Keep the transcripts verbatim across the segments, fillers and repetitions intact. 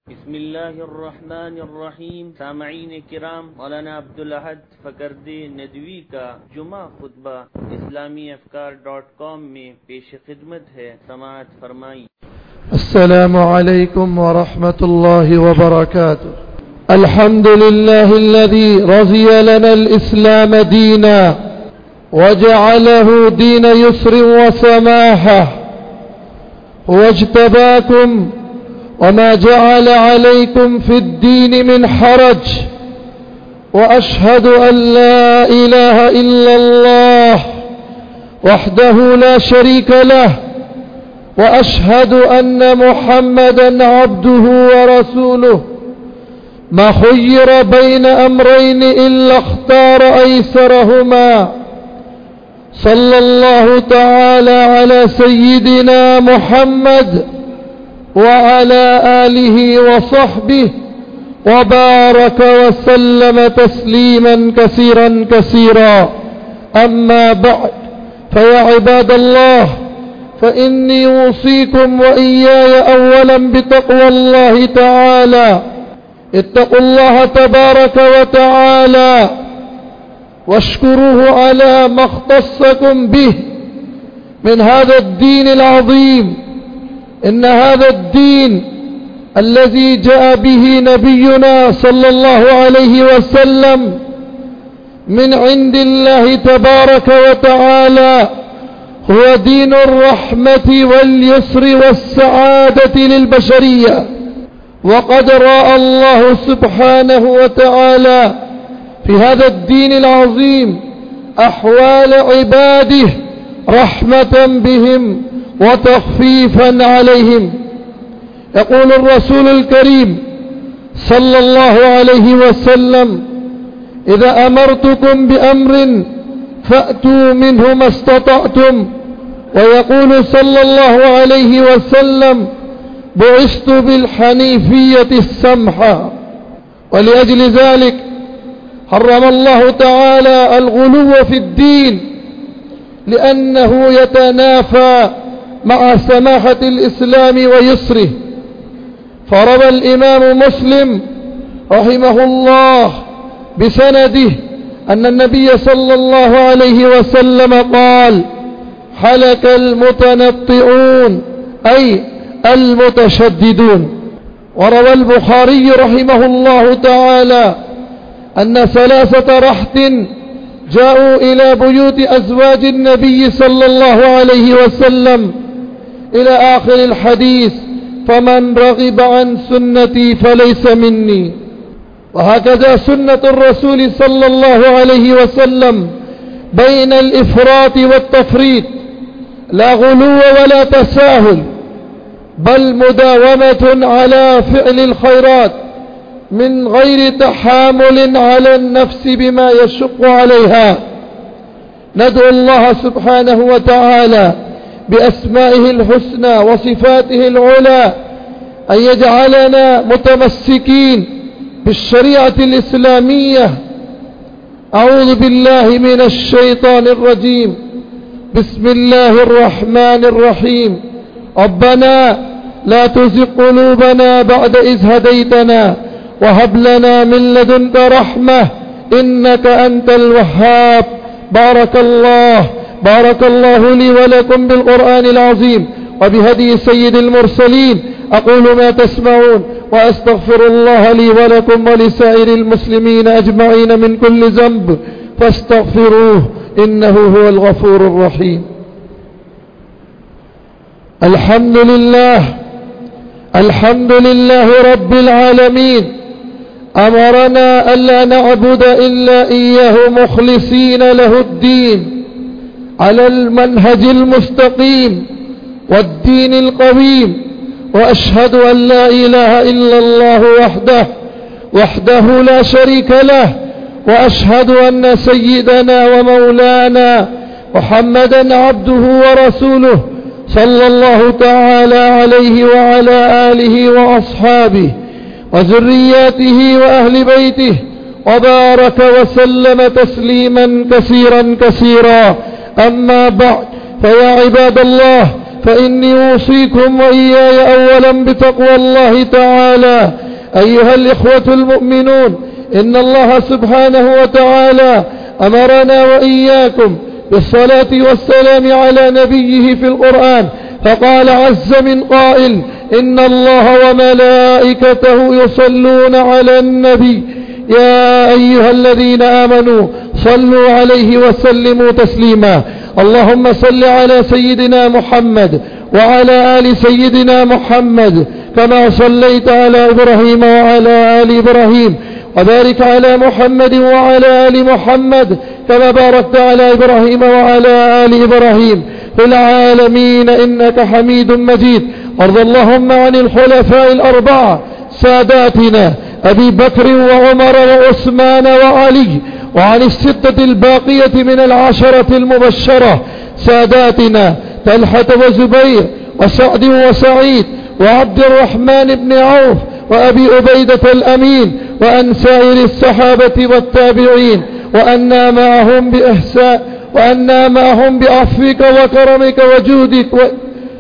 बिस्मिल्लाहिर्रहमानिर्रहीम। सामईन किराम, मौलाना अब्दुल अहद फकरदे नदवी का जुमा खुतबा इस्लामी अफकार डॉट कॉम में पेश खिदमत है। समाअत फरमाई। अस्सलामु अलैकुम व रहमतुल्लाहि व बरकातुहू। अल्हम्दुलिल्लाहिल्लज़ी रज़िया लनल इस्लाम दीना व जअलहू दीन युस्र व समाहा वज्तबाकुम वमा जअल अलैकुम फिद्दीन मिन हरज व अशहदु अन ला इलाहा इल्लल्लाह वहदहू ला शरीक लह व अशहदु अन्न मुहम्मदन अब्दुहु व रसूलुहु मा खुय्यिर बैन अमरैन इल्ला इख्तार ऐसरहुमा सल्लल्लाहु तआला अला सय्यिदिना मुहम्मद وعلى آله وصحبه وبارك وسلم تسليما كثيرا كثيرا. أما بعد، فيا عباد الله، فإني أوصيكم وإياي أولا بتقوى الله تعالى. اتقوا الله تبارك وتعالى واشكروه على ما اختصكم به من هذا الدين العظيم. إن هذا الدين الذي جاء به نبينا صلى الله عليه وسلم من عند الله تبارك وتعالى هو دين الرحمة واليسر والسعادة للبشرية. وقد رأى الله سبحانه وتعالى في هذا الدين العظيم أحوال عباده رحمة بهم وتخفيفا عليهم. يقول الرسول الكريم صلى الله عليه وسلم: إذا أمرتكم بأمر فأتوا منه ما استطعتم. ويقول صلى الله عليه وسلم: بعثت بالحنيفية السمحة. ولأجل ذلك حرم الله تعالى الغلو في الدين، لأنه يتنافى مع سماحة الإسلام ويسره. فروى الإمام مسلم رحمه الله بسنده أن النبي صلى الله عليه وسلم قال: حلك المتنطئون، أي المتشددون. وروى البخاري رحمه الله تعالى أن ثلاثة رهط جاءوا إلى بيوت أزواج النبي صلى الله عليه وسلم إلى آخر الحديث: فمن رغب عن سنتي فليس مني. وهكذا سنة الرسول صلى الله عليه وسلم بين الإفراط والتفريط، لا غلو ولا تساهل، بل مداومة على فعل الخيرات من غير تحامل على النفس بما يشق عليها. ندعو الله سبحانه وتعالى بأسمائه الحسنى وصفاته العلى أن يجعلنا متمسكين بالشريعة الإسلامية. أعوذ بالله من الشيطان الرجيم. بسم الله الرحمن الرحيم. ربنا لا تزغ قلوبنا بعد إذ هديتنا وهب لنا من لدنك رحمة إنك أنت الوهاب. بارك الله بارك الله لي ولكم بالقرآن العظيم وبهدي سيد المرسلين. أقول ما تسمعون وأستغفر الله لي ولكم ولسائر المسلمين أجمعين من كل ذنب فاستغفروه إنه هو الغفور الرحيم. الحمد لله الحمد لله رب العالمين. أمرنا ألا نعبد إلا إياه مخلصين له الدين على المنهج المستقيم والدين القويم. وأشهد أن لا إله إلا الله وحده وحده لا شريك له. وأشهد أن سيدنا ومولانا محمدا عبده ورسوله صلى الله تعالى عليه وعلى آله وأصحابه وذرياته وأهل بيته وبارك وسلم تسليما كثيرا كثيرا. أما بعد، فيا عباد الله، فإني أوصيكم وإياي أولا بتقوى الله تعالى. أيها الإخوة المؤمنون، إن الله سبحانه وتعالى أمرنا وإياكم بالصلاة والسلام على نبيه في القرآن، فقال عز من قائل: إن الله وملائكته يصلون على النبي يا أيها الذين آمنوا صلوا عليه وسلموا تسليما. اللهم صل على سيدنا محمد وعلى آل سيدنا محمد كما صليت على إبراهيم وعلى آل إبراهيم، وبارك على محمد وعلى آل محمد كما باركت على إبراهيم وعلى آل إبراهيم في العالمين إنك حميد مجيد. وارض اللهم عن الخلفاء الأربعة ساداتنا أبي بكر وعمر وعثمان وعلي، وعن الستة الباقية من العشرة المبشرة ساداتنا طلحة وزبير وسعد وسعيد وعبد الرحمن بن عوف وأبي عبيدة الأمين، وأن سائر الصحابة والتابعين، وأنا معهم بإحسان وأنا معهم بعفوك وكرمك وجودك و...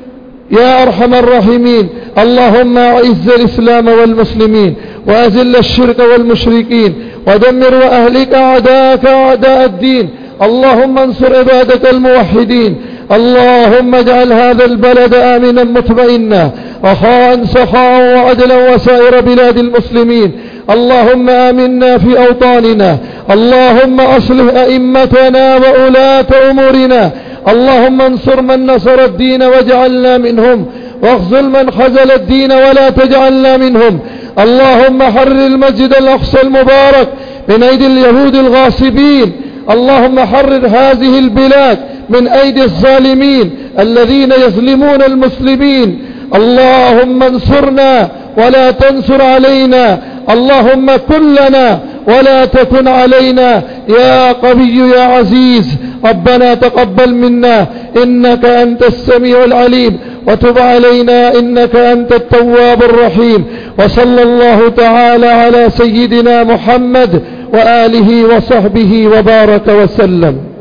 يا أرحم الراحمين. اللهم أعز الإسلام والمسلمين، وأذل الشرك والمشركين، ودمر وأهلك أعداءك أعداء الدين. اللهم انصر عبادك الموحدين. اللهم اجعل هذا البلد آمنا مطمئنا رخاء سخاء وعدلا وسائر بلاد المسلمين. اللهم آمنا في أوطاننا. اللهم أصلح أئمتنا وولاة أمورنا. اللهم انصر من نصر الدين واجعلنا منهم، واخذل من خذل الدين ولا تجعلنا منهم. اللهم حرر المسجد الأقصى المبارك من أيدي اليهود الغاصبين. اللهم حرر هذه البلاد من أيدي الظالمين الذين يظلمون المسلمين. اللهم انصرنا ولا تنصر علينا. اللهم كن لنا ولا تكن علينا يا قوي يا عزيز. ربنا تقبل منا إنك أنت السميع العليم، وتب علينا إنك أنت التواب الرحيم. وصلى الله تعالى على سيدنا محمد وآله وصحبه وبارك وسلم.